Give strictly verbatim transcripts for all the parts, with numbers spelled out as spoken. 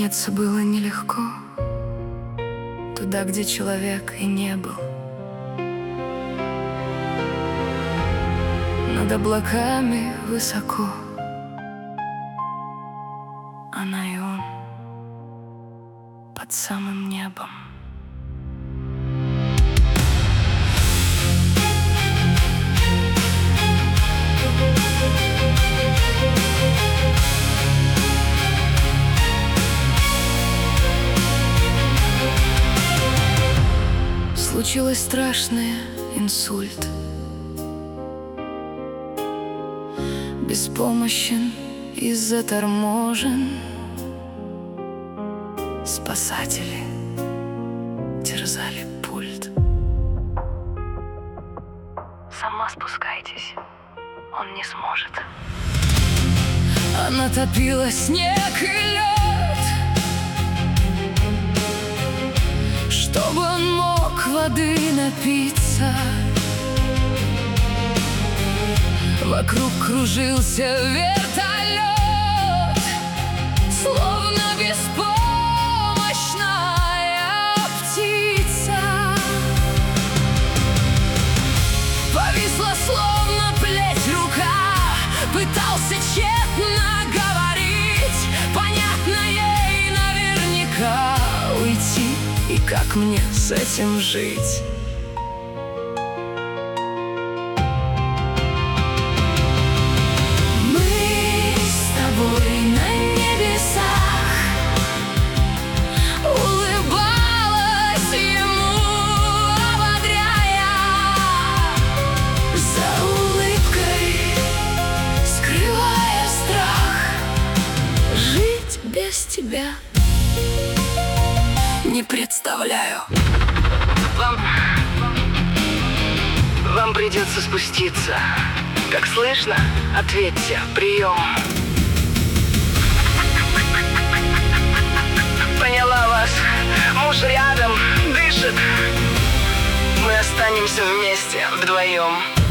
Подняться было нелегко туда, где человек и не был. Над облаками высоко она и он под самым небом. Случилось страшное, инсульт. Беспомощен и заторможен. Спасатели терзали пульт. Сама спускайтесь, он не сможет. Она топила снег и лед, чтобы он мог воды напиться. Вокруг кружился вертолет, словно беспомощная птица. Повисла словно плеть рука, пытался тщетно говорить. Понятно ей наверняка уйти, и как мне с этим жить? Без тебя не представляю. Вам... Вам придется спуститься. Как слышно? Ответьте. Прием. Поняла вас. Муж рядом, дышит. Мы останемся вместе, вдвоем.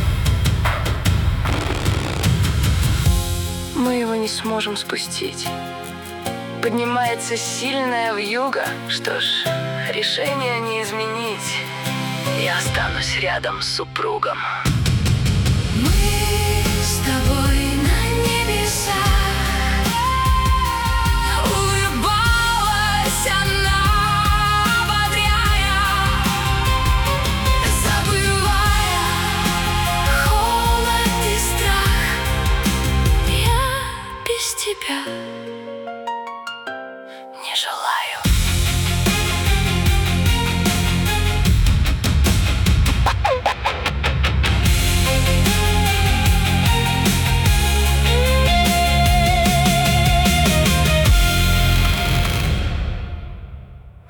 Мы его не сможем спустить. Поднимается сильная вьюга. Что ж, решение не изменить. Я останусь рядом с супругом. Мы с тобой на небесах. Улыбалась она, ободряя, забывая холод и страх. Я без тебя